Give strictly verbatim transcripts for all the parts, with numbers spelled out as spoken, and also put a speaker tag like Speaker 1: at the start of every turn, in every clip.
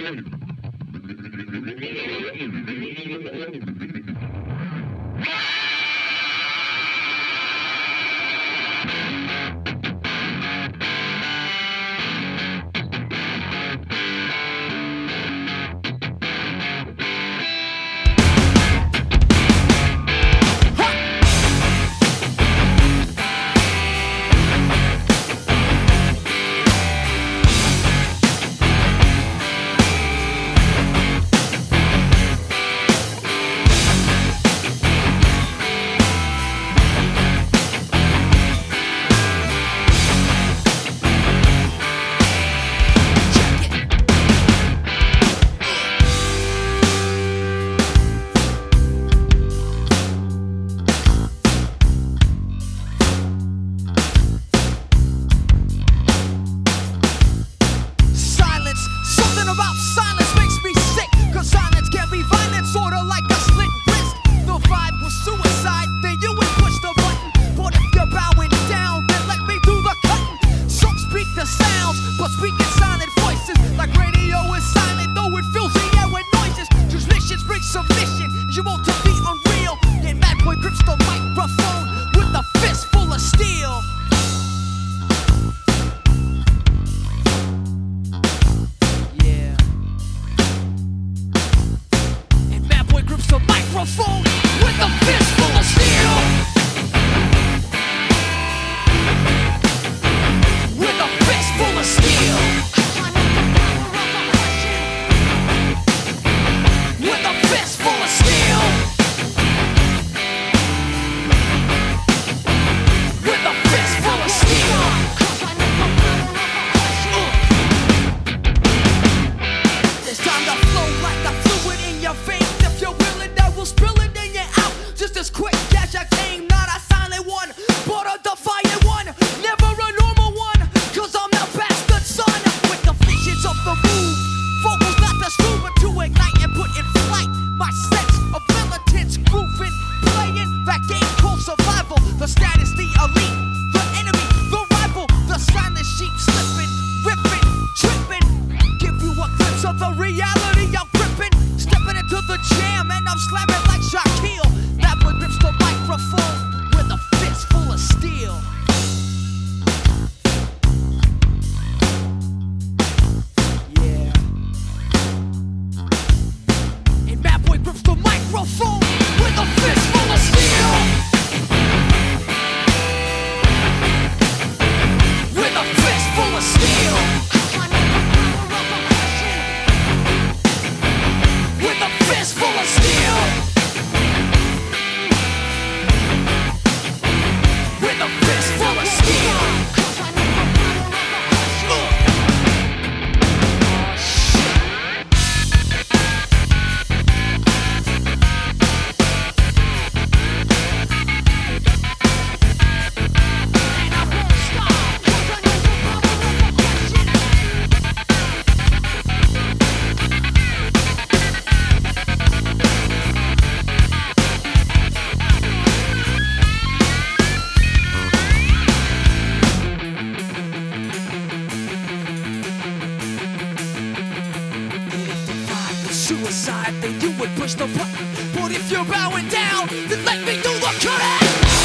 Speaker 1: suicide, then you would push the button. But if you're bowing down, then let me do the cutting.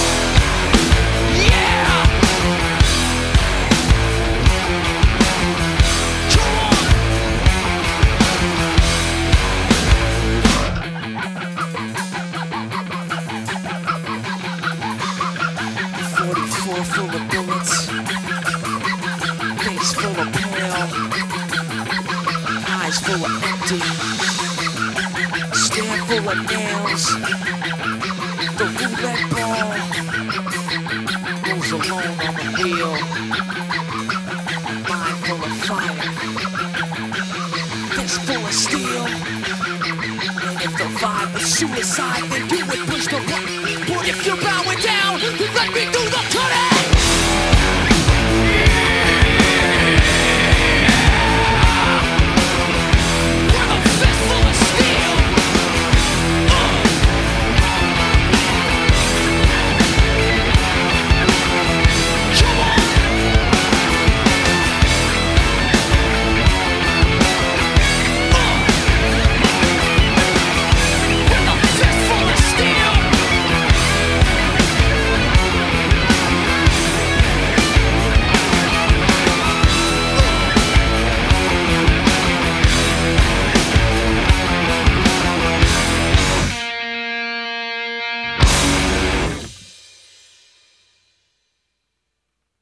Speaker 1: Yeah! Come on! forty-four full of bullets, face full of pale, eyes full of empty, stare full of nails. The roulette ball goes alone on the wheel. Mind full of fire, fist full of steel. And if the vibe was suicide, then you would push the button.